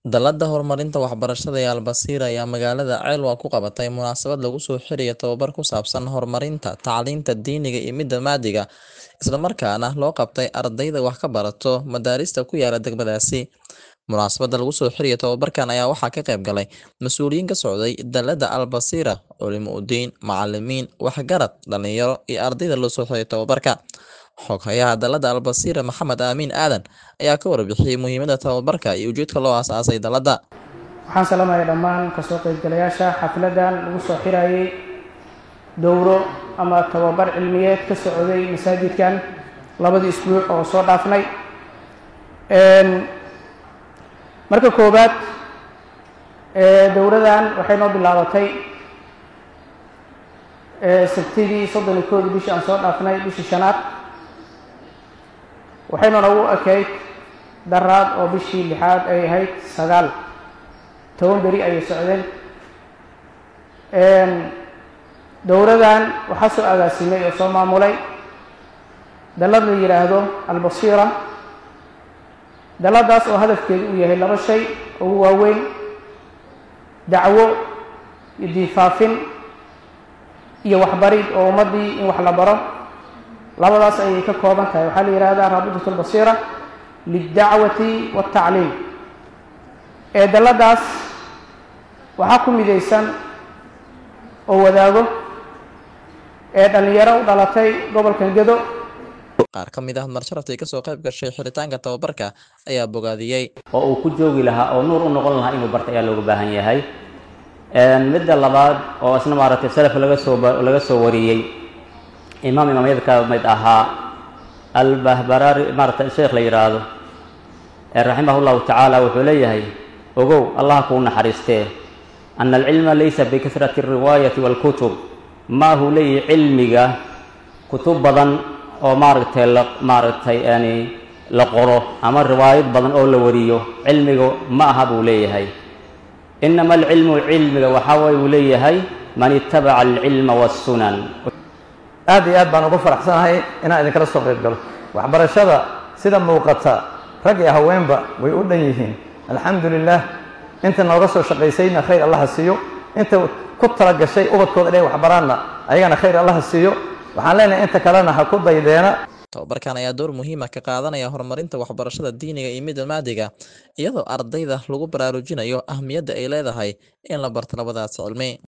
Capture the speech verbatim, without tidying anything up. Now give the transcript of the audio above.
Dallada horumarinta waxbarashada ee Al-Basiira ayaa magaalada Celwa ku qabatay munaasabad lagu soo xirayo tababar ku saabsan horumarinta tacliinta diiniga iyo midda maadiga, isla markaana loo qabtay ardayda wax ka barata madaarista ku yaala degmadaasi. Munaasabadda lagu soo xirayo tababarkan ayaa waxaa ka qayb galay mas'uuliyiin ka socday Dallada Al-Basiira, culimo-diin, macallimiin, waxgarad, dhalinyaro iyo ardayda loo soo xiray tababarka. Xoghayaha Dallada Al-Basiira Maxamed Aamin Aadan ayaa ka warbixiyay muhiimadda tababarka iyo ujeedka loo aasaasay dallada. Waxaan salaamayaa dhammaan kasoo qaybgalayaasha xafladan lagu soo xirayay dowro ama tababar cilmiyeed ka socday masaajidkan labadii isbuuc oo soo dhaafnay. marka koobaad dowradan waxay noo bilaabatay sabtidii soddon iyo kow bishii aan soo dhaafnay bishii shanaad, waxayna nagu ekayd daraad oo bishii lixaad ay ahayd sagaal toban beri ayay socdeen. dowradan waxaa soo agaasimay oo soo maamulay dallad la yidhaahdo Al-Basiira. dalladaas oo hadafkeedu uu yahay laba shay ugu waaweyn: dacwo iyo diinfaafin iyo waxbarid oo ummaddii in wax la baro. labadaas ayay ka kooban tahay. waxaa la yidhahdaa raabitatu Al-Basiira lildacwati waatacliim. ee dalladaas waxaa ku midaysan oo wadaago ee dhallinyaro u dhalatay gobolkan Gedo. Qaar ka mid ah marsharaftii ka soo qayb gashay xiritaanka tababarka ayaa bogaadiyey. oo uu ku joogi lahaa oo nuur u noqon lahaa inuu barto ayaa looga baahan yahay. midda labaad oo isna maaragtay salaf laga soo laga soo wariyey imaam imaamyada ka mid ahaa al-Bahbaraari maaragtay sheekh la yiraahdo raximahullahu tacaala wuxuu leeyahay ogow allah ku naxariistee anna al-ilma laysa bi kathrati ar-riwaayati wal kutub ma hu lay ilmiga kutub badan oo maaragtay la maaragtay yani la qoro ama riwaayad badan oo la wariyo cilmiga ma aha buu leeyahay. inama al-ilmu ilmiga waxa way uu leeyahay man ittaba'a al-ilma was-sunan. aad iyo aad baan ugu faraxsanahay inaan idin kala soo qayb galo. waxbarashada sida muuqata rag iyo haweenba way u dhan yihiin. alxamdulilah inta nooga soo shaqaysayna khayr allah siiyo, inta ku tala gashay ubadkooda inay waxbaraanna ayagana khayr allah siiyo. waxaan leenahay inta kalena ha ku daydeena. Tababarkan ayaa door muhiim ah ka qaadanaya horumarinta waxbarashada diiniga iyo midda maadiga, iyadoo ardayda lagu baraarujinayo ahmiyadda ay leedahay in la barto labadaas cilmi.